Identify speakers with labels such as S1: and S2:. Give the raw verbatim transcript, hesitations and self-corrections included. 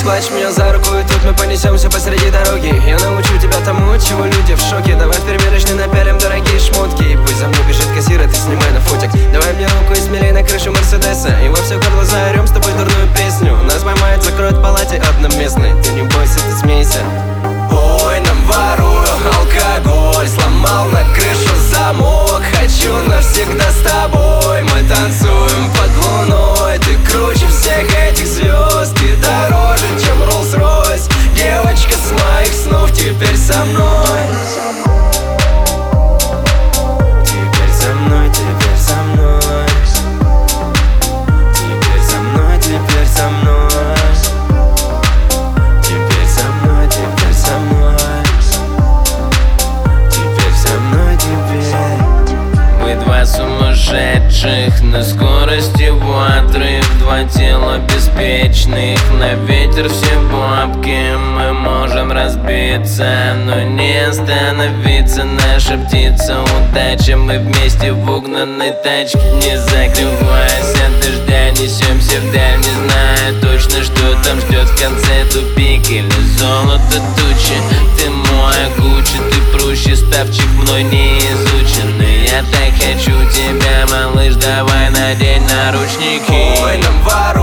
S1: схватишь меня за руку, и тут мы понесемся посреди дороги. Я научу тебя тому, от чего люди в шоке. Давай в примерочной напялим дорогие шмотки, и пусть за мной бежит кассир, а ты снимай на фотик. Давай мне руку и смелей на крышу Мерседеса, и во все горло заорем с тобой дурную песню. Нас поймают, закроют в палате одноместной. Ты не бойся, ты смейся. Ой, нам ворую алкоголь, сломал на крышу замок. Хочу навсегда с тобой, мы танцуем под луной. Ты круче всех этих звезд, ты дороже, чем Роллс-Ройс. Девочка с моих снов теперь со мной. Теперь со мной, теперь со мной. Теперь со мной, теперь со мной. Теперь со мной, теперь со мной. Теперь со мной, теперь.
S2: Мы два сумасшедших на скорости в отрыв. Два тела беспечных, на ветер все бабки. Мы можем разбиться, но не остановиться. Наша птица удача, мы вместе в угнанной тачке. Не закрываясь от дождя, несемся вдаль, не зная точно, что там ждет в конце. Тупик или золото тучи. Ты мой Гуччи, ты проще, ставчик мной не изученный. Я так хочу тебя, малыш, давай надень наручники.
S1: Ой, нам ворую